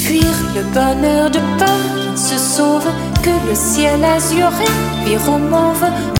fuir le bonheur de peur qu'il se sauve, que le ciel azuré vire au mauve.